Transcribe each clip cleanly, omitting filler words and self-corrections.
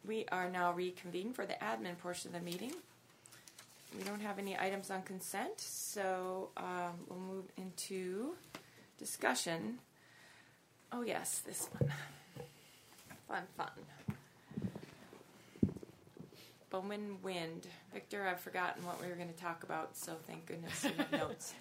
We are now reconvened for the admin portion of the meeting. We don't have any items on consent, so we'll move into discussion. Oh yes, this one. Fun. Bowman Wind. Victor, I've forgotten what we were going to talk about, so thank goodness you have notes.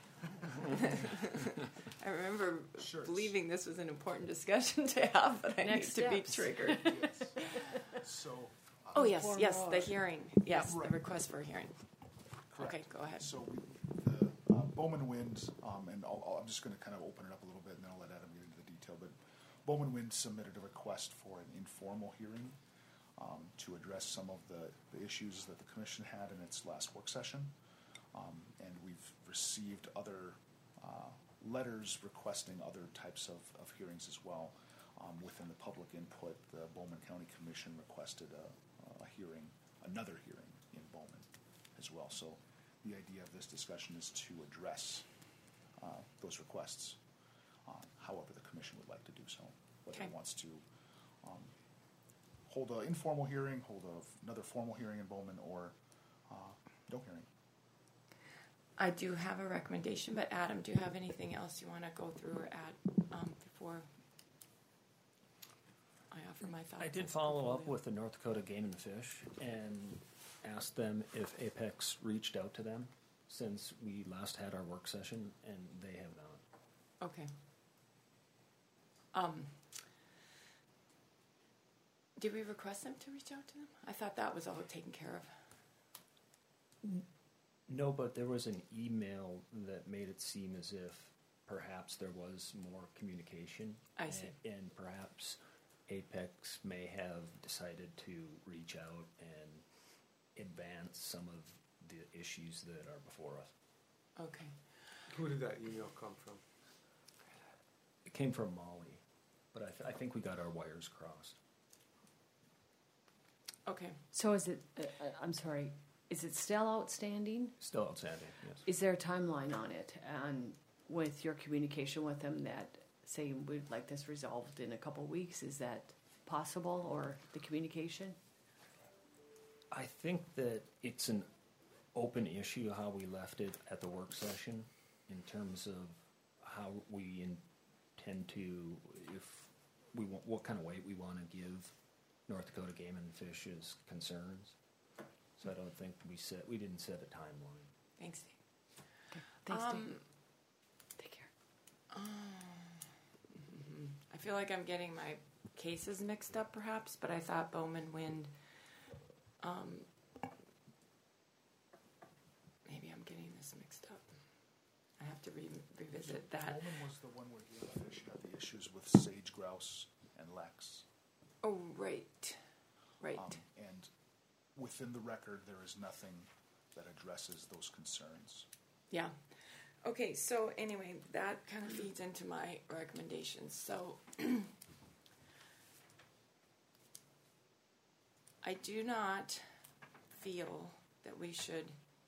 I remember believing this was an important discussion to have, but I need to be triggered. Yes. So. Yes, the hearing. Yes, right. The request for a hearing. Correct. Okay, go ahead. So the Bowman Wind, and I'm just going to kind of open it up a little bit, and then I'll let Adam get into the detail. But Bowman Wind submitted a request for an informal hearing to address some of the issues that the commission had in its last work session, and we've received other letters requesting other types of hearings as well. Within the public input, the Bowman County Commission requested another hearing in Bowman as well. So the idea of this discussion is to address those requests, however the commission would like to do so. Whether it wants to hold an informal hearing, hold another formal hearing in Bowman, or no hearing. I do have a recommendation, but Adam, do you have anything else you want to go through or add before I offer my thoughts? I did follow up with the North Dakota Game and Fish and asked them if Apex reached out to them since we last had our work session, and they have not. Okay. Did we request them to reach out to them? I thought that was all taken care of. No, but there was an email that made it seem as if perhaps there was more communication. I see. And perhaps Apex may have decided to reach out and advance some of the issues that are before us. Okay. Who did that email come from? It came from Molly, but I think we got our wires crossed. Okay. So is it, I'm sorry, is it still outstanding? Still outstanding, yes. Is there a timeline on it? And with your communication with them that, say, we'd like this resolved in a couple of weeks, is that possible, or the communication? I think that it's an open issue how we left it at the work session in terms of how we intend to, if we want, what kind of weight we want to give North Dakota Game and Fish's concerns. So I don't think we didn't set a timeline. Thanks, Dave. Okay. Thanks, Dave. Take care. I feel like I'm getting my cases mixed up, perhaps, but I thought Bowman Wind. Maybe I'm getting this mixed up. I have to revisit that. Bowman was the one where Game and Fish had the issues with sage grouse and Lex. Oh, right. And within the record, there is nothing that addresses those concerns. Yeah. Okay, so anyway, that kind of feeds into my recommendations. So I do not feel that we should,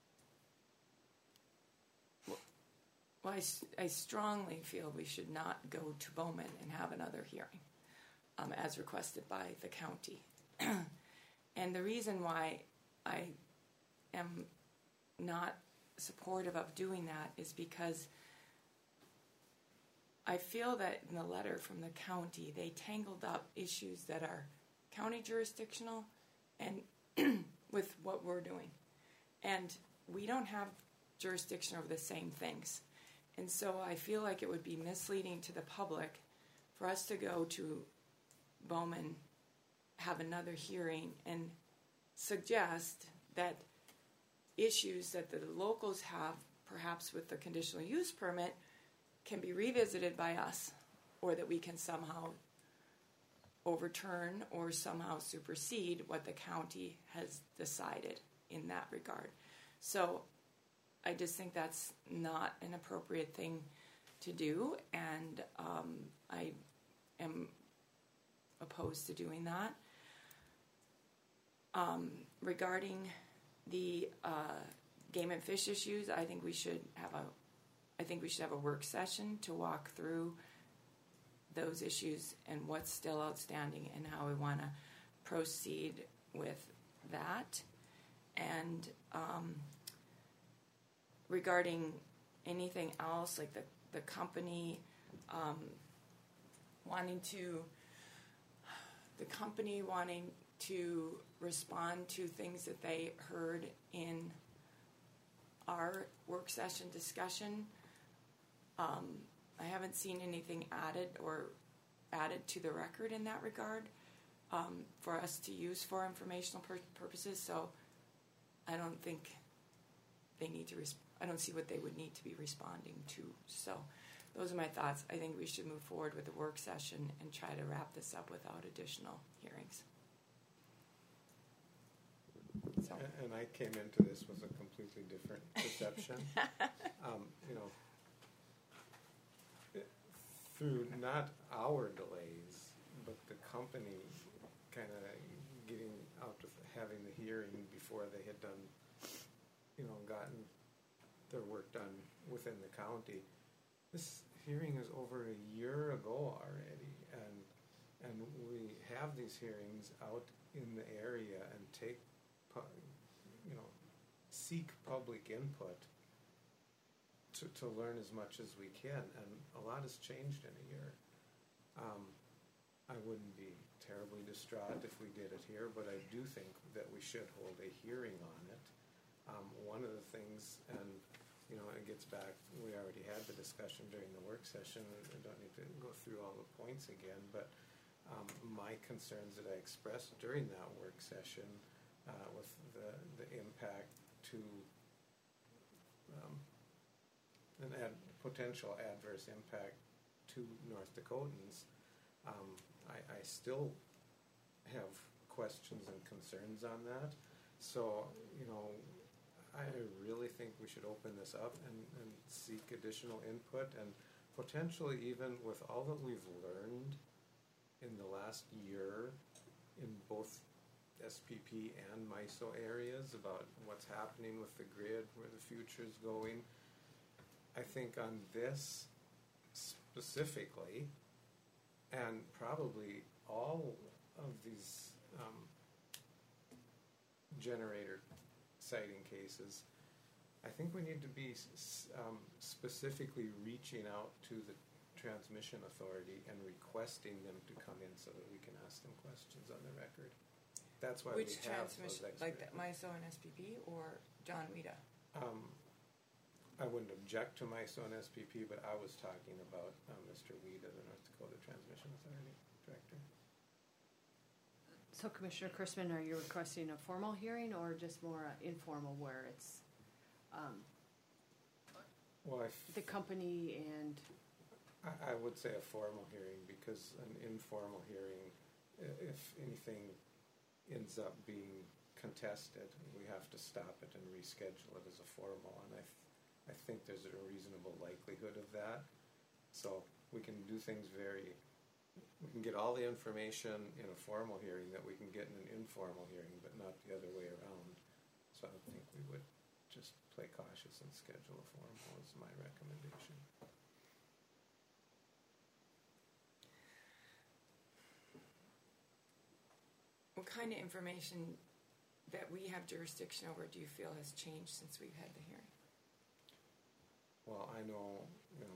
well, I strongly feel we should not go to Bowman and have another hearing as requested by the county. And the reason why I am not supportive of doing that is because I feel that in the letter from the county, they tangled up issues that are county jurisdictional and with what we're doing. And we don't have jurisdiction over the same things. And so I feel like it would be misleading to the public for us to go to Bowman, have another hearing, and suggest that issues that the locals have, perhaps with the conditional use permit, can be revisited by us, or that we can somehow overturn or somehow supersede what the county has decided in that regard. So I just think that's not an appropriate thing to do, and I am opposed to doing that. Regarding the game and fish issues, I think we should have a work session to walk through those issues and what's still outstanding and how we want to proceed with that. And regarding anything else, like the company wanting to respond to things that they heard in our work session discussion. I haven't seen anything added to the record in that regard for us to use for informational purposes. So I don't think they need to. I don't see what they would need to be responding to. So those are my thoughts. I think we should move forward with the work session and try to wrap this up without additional hearings. So. And I came into this with a completely different perception. Through not our delays, but the company kind of getting out of having the hearing before they had done, gotten their work done within the county. This hearing is over a year ago already, and we have these hearings out in the area and seek public input to learn as much as we can, and a lot has changed in a year. I wouldn't be terribly distraught if we did it here, but I do think that we should hold a hearing on it. One of the things, and it gets back, we already had the discussion during the work session, I don't need to go through all the points again, but my concerns that I expressed during that work session with the impact to potential adverse impact to North Dakotans, I still have questions and concerns on that. So, I really think we should open this up and seek additional input, and potentially even with all that we've learned in the last year in both SPP and MISO areas about what's happening with the grid, where the future's going. I think on this specifically, and probably all of these generator siting cases, I think we need to be specifically reaching out to the transmission authority and requesting them to come in so that we can ask them questions on the record. That's why Which we have transmission, those like the MISO and SPP or John Wida? I wouldn't object to MISO and SPP, but I was talking about Mr. Wida, the North Dakota Transmission Authority Director. So, Commissioner Chrisman, are you requesting a formal hearing or just more informal, where it's the company and? I would say a formal hearing, because an informal hearing, if anything ends up being contested, we have to stop it and reschedule it as a formal, and I think there's a reasonable likelihood of that. So we can do things we can get all the information in a formal hearing that we can get in an informal hearing, but not the other way around. So I think we would just play cautious and schedule a formal is my recommendation. What kind of information that we have jurisdiction over do you feel has changed since we've had the hearing? Well, I know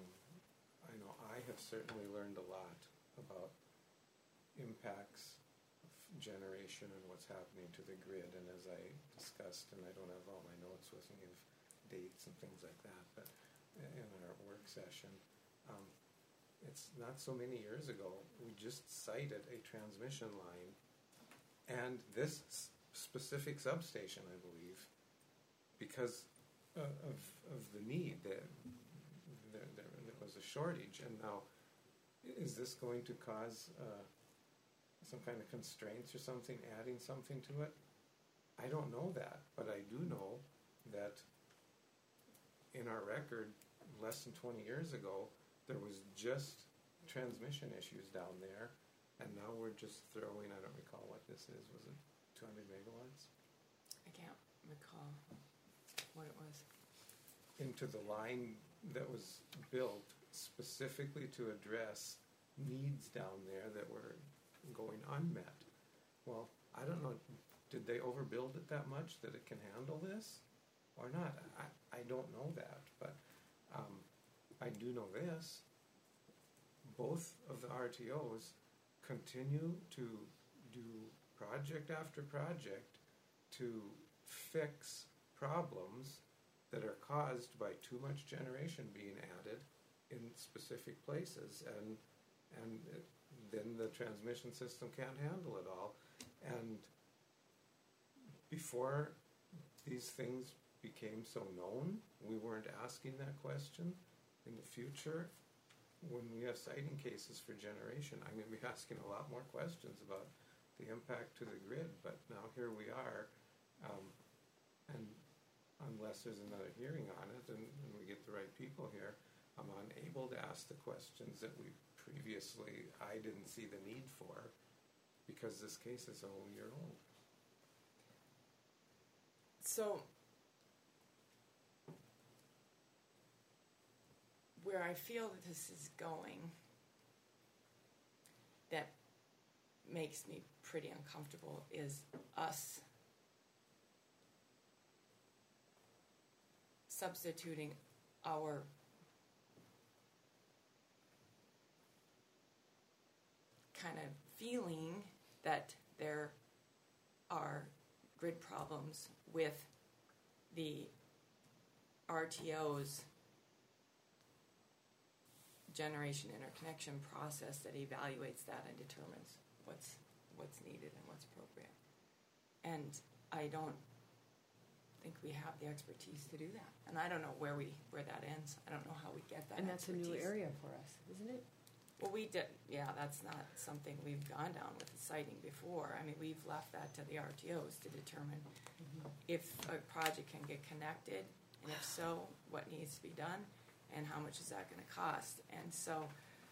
I have certainly learned a lot about impacts of generation and what's happening to the grid, and as I discussed, and I don't have all my notes with me of dates and things like that, but in our work session, it's not so many years ago, we just cited a transmission line and this specific substation, I believe, because of the need. There was a shortage, and now is this going to cause some kind of constraints or something, adding something to it? I don't know that, but I do know that in our record less than 20 years ago there was just transmission issues down there, and now we're just throwing, I don't recall what this is, was it 200 megawatts? I can't recall what it was. Into the line that was built specifically to address needs down there that were going unmet. Well, I don't know did they overbuild it that much that it can handle this or not? I don't know that, but I do know this. Both of the RTOs continue to do project after project to fix problems that are caused by too much generation being added in specific places, and then the transmission system can't handle it all. And before these things became so known, we weren't asking that question. In the future, when we have siting cases for generation, I'm going to be asking a lot more questions about the impact to the grid. But now here we are, and unless there's another hearing on it and we get the right people here, I'm unable to ask the questions that we previously, I didn't see the need for, because this case is a whole year old. So, where I feel that this is going, that makes me pretty uncomfortable, is us substituting our kind of feeling that there are grid problems with the RTO's generation interconnection process that evaluates that and determines what's needed and what's appropriate. And I don't think we have the expertise to do that. And I don't know where that ends. I don't know how we get that. And that's expertise. a new area for us, isn't it? Well, we did. Yeah, that's not something we've gone down with the siting before. I mean, we've left that to the RTOs to determine if a project can get connected, and if so, what needs to be done, and how much is that going to cost. And so,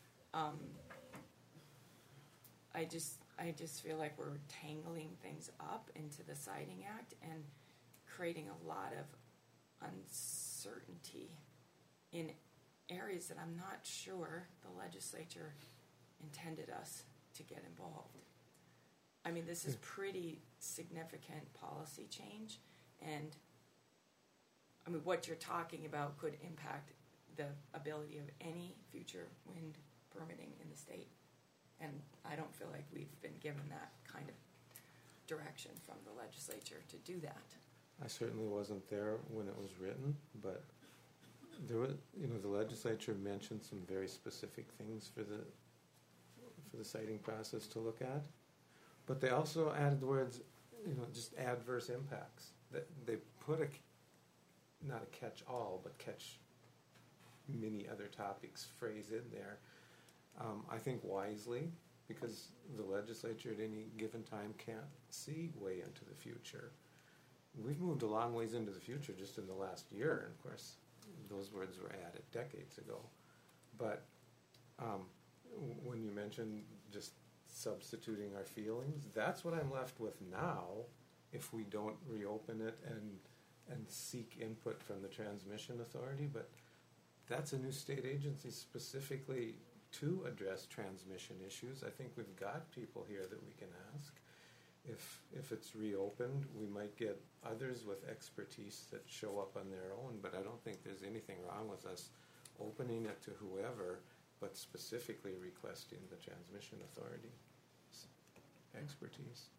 I just feel like we're tangling things up into the Siting Act and creating a lot of uncertainty in areas that I'm not sure the legislature intended us to get involved. I mean, this is pretty significant policy change, and I mean, what you're talking about could impact the ability of any future wind permitting in the state. And I don't feel like we've been given that kind of direction from the legislature to do that. I certainly wasn't there when it was written, but there was, the legislature mentioned some very specific things for the siting process to look at, but they also added the words, just adverse impacts. That they put not a catch-all, but catch many other topics phrase in there. I think wisely, because the legislature at any given time can't see way into the future. We've moved a long ways into the future just in the last year, and of course, those words were added decades ago. But when you mentioned just substituting our feelings, that's what I'm left with now if we don't reopen it and seek input from the Transmission Authority. But that's a new state agency specifically to address transmission issues. I think we've got people here that we can ask. If it's reopened, we might get others with expertise that show up on their own, but I don't think there's anything wrong with us opening it to whoever, but specifically requesting the Transmission Authority expertise.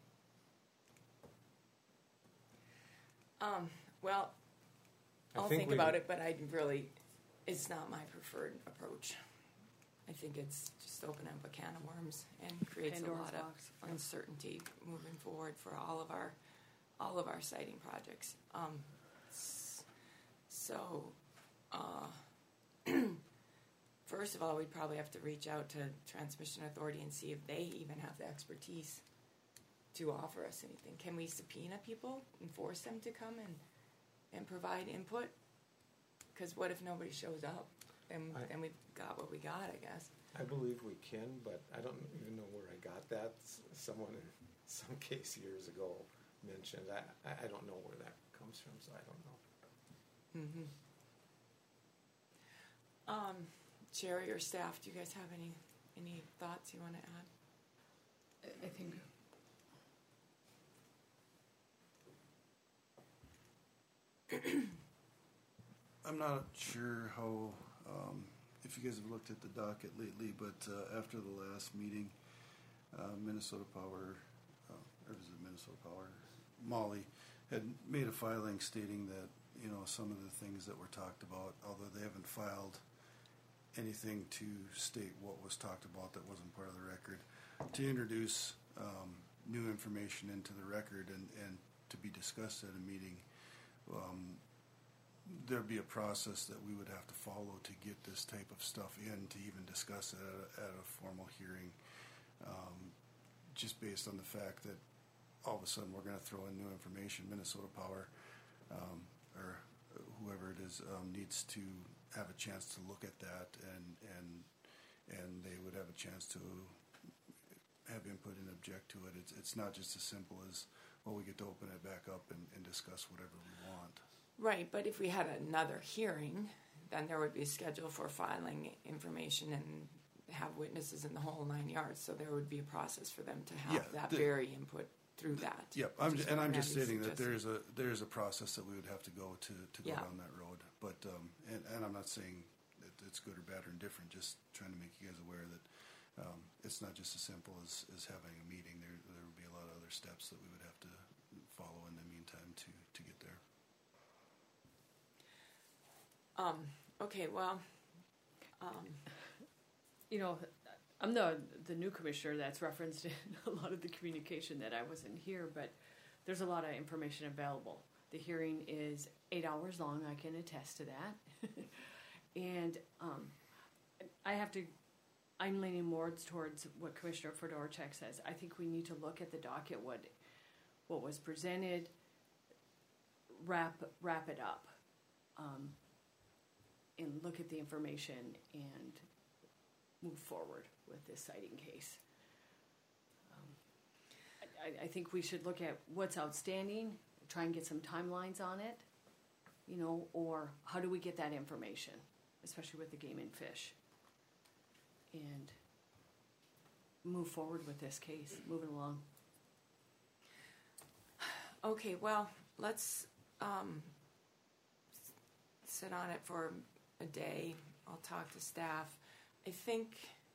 Well, I'll think about it, but it's not my preferred approach. I think it's just opening up a can of worms and creates a lot of uncertainty moving forward for all of our siting projects. First of all, we'd probably have to reach out to Transmission Authority and see if they even have the expertise to offer us anything. Can we subpoena people and force them to come and provide input? Because what if nobody shows up? And we've got what we got, I guess. I believe we can, but I don't even know where I got that. Someone in some case years ago mentioned. I don't know where that comes from, so I don't know. Sherry or staff, do you guys have any thoughts you want to add? I think I'm not sure how, if you guys have looked at the docket lately, but after the last meeting, Minnesota Power, or is it Minnesota Power? Molly had made a filing stating that, you know, some of the things that were talked about, although they haven't filed anything to state what was talked about that wasn't part of the record, to introduce new information into the record and to be discussed at a meeting. There'd be a process that we would have to follow to get this type of stuff in to even discuss it at a formal hearing, just based on the fact that all of a sudden we're going to throw in new information. Minnesota Power or whoever it is needs to have a chance to look at that, and they would have a chance to have input and object to it. It's not just as simple as, well, we get to open it back up and discuss whatever we want. Right, but if we had another hearing, then there would be a schedule for filing information and have witnesses in the whole 9 yards. So there would be a process for them to have that very input through that. Yep, I'm just stating that there is a process that we would have to go to go down that road. But and I'm not saying that it's good or bad or indifferent. Just trying to make you guys aware that it's not just as simple as having a meeting. There would be a lot of other steps that we would have to follow in the meantime to get there. Okay, well, You know, I'm the new commissioner that's referenced in a lot of the communication that I wasn't here, but there's a lot of information available. The hearing is 8 hours long. I can attest to that. And I'm leaning more towards what Commissioner Fedorchak says. I think we need to look at the docket, what was presented, wrap it up, and look at the information and move forward with this citing case. I think we should look at what's outstanding, try and get some timelines on it, you know, or how do we get that information, especially with the game and fish, and move forward with this case, moving along. okay, well, let's sit on it for a day. I'll talk to staff. I think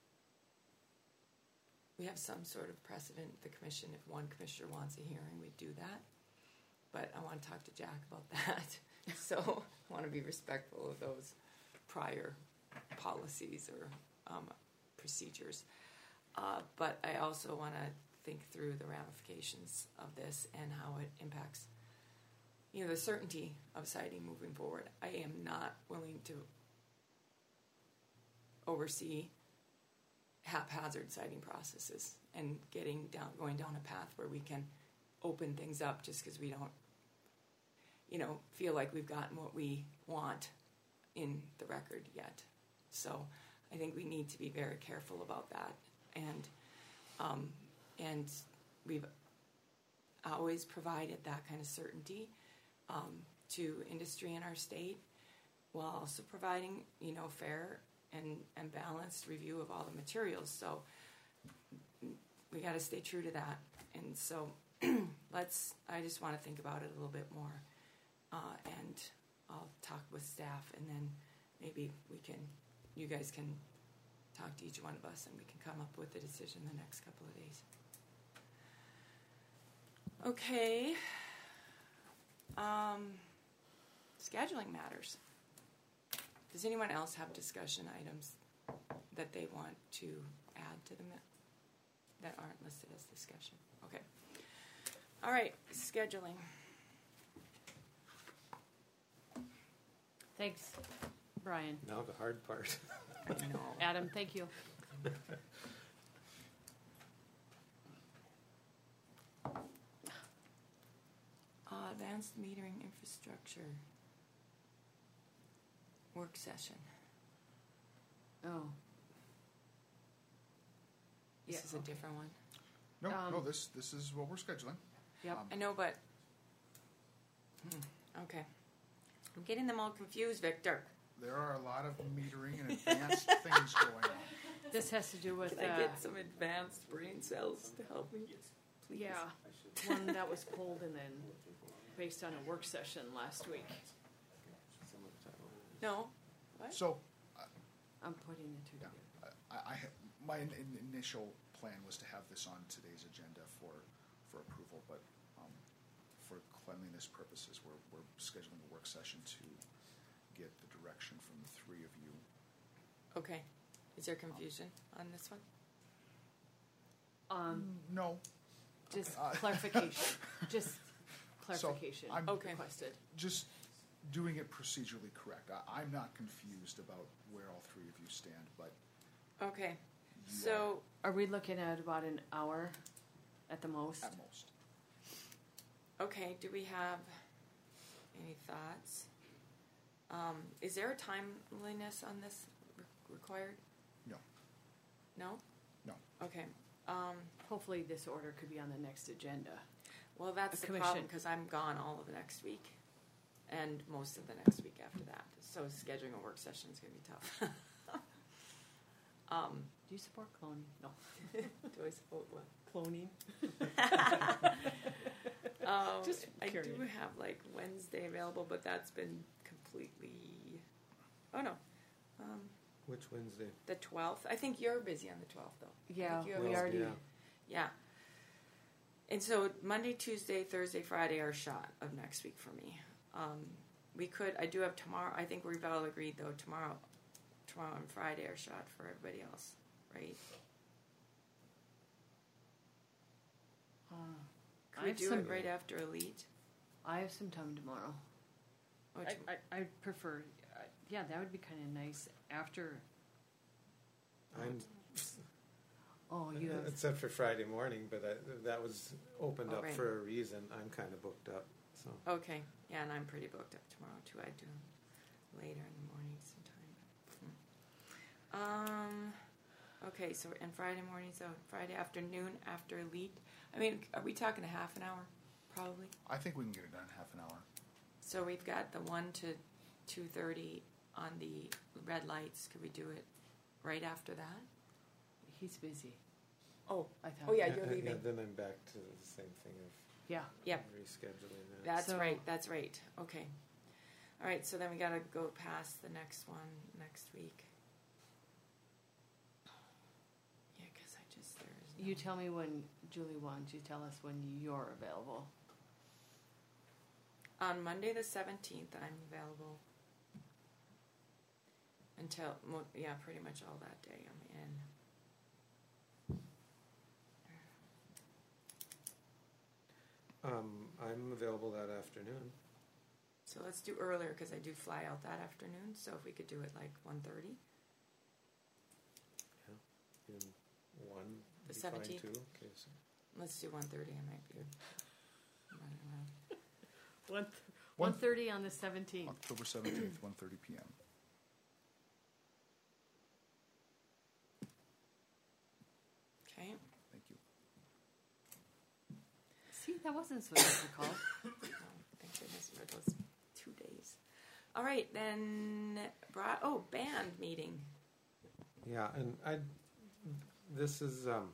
we have some sort of precedent, the commission, if one commissioner wants a hearing, we do that. But I want to talk to Jack about that. So I want to be respectful of those prior policies or procedures. But I also want to think through the ramifications of this and how it impacts, you know, the certainty of citing moving forward. I am not willing to oversee haphazard citing processes and going down a path where we can open things up just because we don't, you know, feel like we've gotten what we want in the record yet. So I think we need to be very careful about that. And we've always provided that kind of certainty to industry in our state, while also providing, you know, fair and balanced review of all the materials. So we got to stay true to that. And so I just want to think about it a little bit more. And I'll talk with staff, and then maybe you guys can talk to each one of us, and we can come up with a decision the next couple of days. Okay. Scheduling matters. Does anyone else have discussion items that they want to add to them that aren't listed as discussion? Okay. All right, scheduling. Thanks, Brian. Now the hard part. No. Adam, thank you. Advanced metering infrastructure work session. Oh. This is a different one. No, this is what we're scheduling. Yep. I know, but okay. I'm getting them all confused, Victor. There are a lot of metering and advanced things going on. This has to do with Can I get some advanced brain cells to help me? Please. yeah, one that was pulled and then based on a work session last week. No? What? So, I'm putting the two yeah, together. my initial plan was to have this on today's agenda for approval, but for cleanliness purposes, we're scheduling a work session to get the direction from the three of you. Okay. Is there confusion on this one? No, Just Uh, clarification. Just clarification I'm- Okay. requested. just doing it procedurally correct. I'm not confused about where all three of you stand, but Okay. you So, Are we looking at about an hour at the most? are at most. okay, do we have any thoughts? Is there a timeliness on this required? No, No? no. Okay. Hopefully this order could be on the next agenda. Well, that's the Commission. problem because I'm gone all of the next week and most of the next week after that. So scheduling a work session is going to be tough. Do you support cloning? No. Do I support what? Cloning? Just I curious. do have like Wednesday available, but that's been completely. Oh no, Which Wednesday? the 12th. I think you're busy on the 12th though. I Yeah, think you have we a- already. Yeah. Yeah. And so Monday, Tuesday, Thursday, Friday are shot of next week for me. We could. I do have tomorrow. I think we've all agreed though. Tomorrow and Friday are shot for everybody else, right? Could I we have do some- it right after Elite? I have some time tomorrow. Or I prefer. Yeah, that would be kind of nice after. I'm, Oh, you have. except for Friday morning, but that was opened Oh, up right. for a reason. I'm kind of booked up, so. Okay, yeah, and I'm pretty booked up tomorrow too. I do later in the morning sometime. Okay, so and Friday morning, so Friday afternoon after Elite. I mean, are we talking a half an hour? Probably. I think we can get it done in half an hour. So we've got the 1 to 2:30 on the red lights. Could we do it right after that? He's busy. Oh, I thought. oh yeah, you're Yeah, leaving. then I'm back to the same thing of Yeah. Yep. rescheduling that. That's So- right. That's right. Okay. All right. So then we got to go past the next one next week. Yeah, because I just there's. No, You tell me when Julie wants. You tell us when you're available. on Monday the 17th, I'm available until yeah, pretty much all that day. I'm in. I'm available that afternoon. So let's do earlier because I do fly out that afternoon. So if we could do it like 1:30. In one. The be fine 17th? too. Okay, so Let's do 1:30. I might be running around. 1:30 on the 17th. October 17th, 1:30 p.m. Okay. Thank you. See, that wasn't so difficult. Oh, thank goodness for those 2 days. All right, then. Band meeting. yeah, and this is a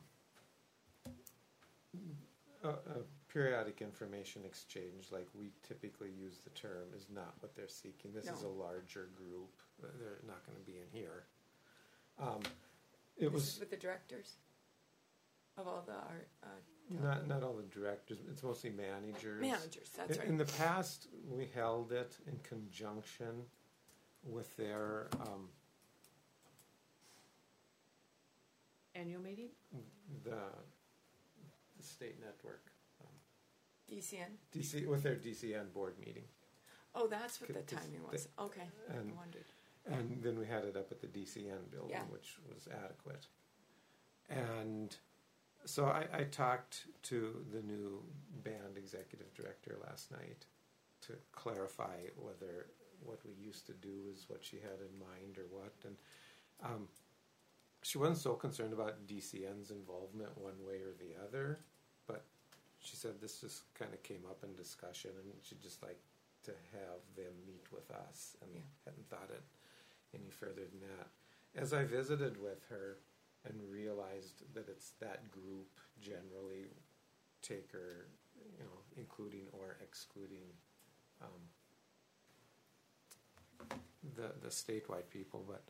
periodic information exchange, like we typically use the term, is not what they're seeking. This is No. a larger group. They're not going to be in here. It This was is with the directors of all the art. not all the directors. It's mostly managers. Managers. That's right. In the past, we held it in conjunction with their Annual meeting? the state network, DCN. DC with their DCN board meeting, Oh, that's what the Because timing was. Okay, I and wondered. and then we had it up at the DCN building, Yeah. which was adequate. And so I talked to the new band executive director last night to clarify whether what we used to do is what she had in mind or what. And she wasn't so concerned about DCN's involvement one way or the other, but she said this just kind of came up in discussion and she'd just like to have them meet with us, and Yeah. hadn't thought it any further than that. As I visited with her and realized that it's that group generally, take her, including or excluding the statewide people, but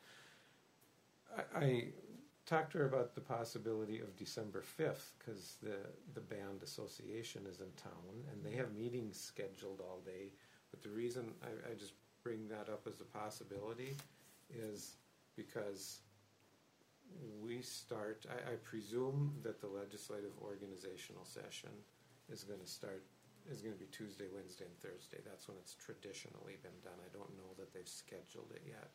I talked to her about the possibility of December 5th because the band association is in town and they have meetings scheduled all day. But the reason I just bring that up as a possibility is because we start, I presume that the legislative organizational session is going to be Tuesday, Wednesday, and Thursday. That's when it's traditionally been done. I don't know that they've scheduled it yet.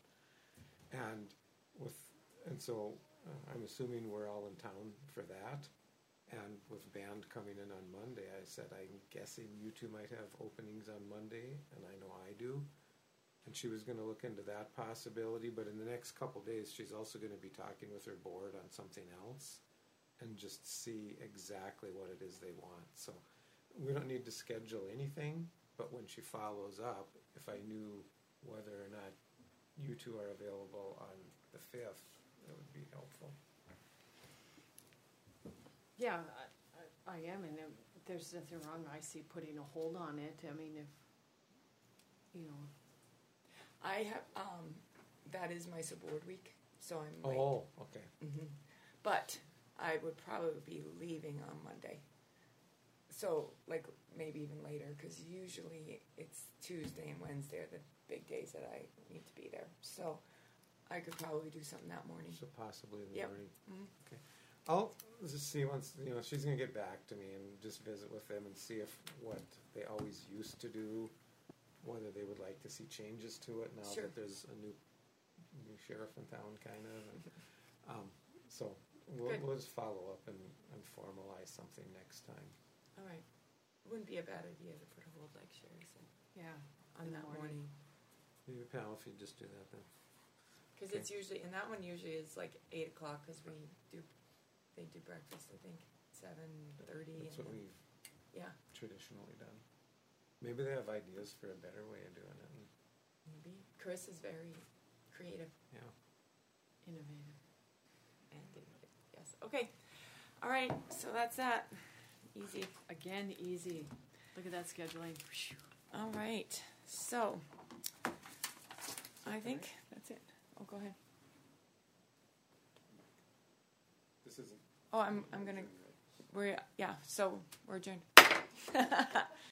And so I'm assuming we're all in town for that. And with band coming in on Monday, I said, I'm guessing you two might have openings on Monday, and I know I do. And she was going to look into that possibility, but in the next couple days, she's also going to be talking with her board on something else and just see exactly what it is they want. So we don't need to schedule anything, but when she follows up, if I knew whether or not you two are available on the 5th, that would be helpful. Yeah, I am, and if there's nothing wrong, I see putting a hold on it. I mean, if, you know. I have, that is my subboard week, so I'm like, Oh, okay. but I would probably be leaving on Monday. So, like, maybe even later, because usually it's Tuesday and Wednesday are the big days that I need to be there. So, I could probably do something that morning. So possibly in the Yep. morning. Okay. I'll just see once, she's going to get back to me and just visit with them and see if what they always used to do, whether they would like to see changes to it now Sure. that there's a new sheriff in town, kind of. And, so we'll just follow up and formalize something next time. All right. Wouldn't be a bad idea to put a hold like Sherry said Yeah, on in the that morning. morning. Maybe Pal, if you just do that then. Because Okay. it's usually, and that one usually is like 8 o'clock because they do breakfast, I think, 7:30. That's what we've Yeah, traditionally done. Maybe they have ideas for a better way of doing it. And, maybe. Chris is very creative yeah. Innovative. and innovative. Yes. Okay. All right. So that's that. Easy. Again, easy. Look at that scheduling. All right. So I think that's it. Oh, go ahead. This isn't. Oh, I'm gonna. So we're adjourned.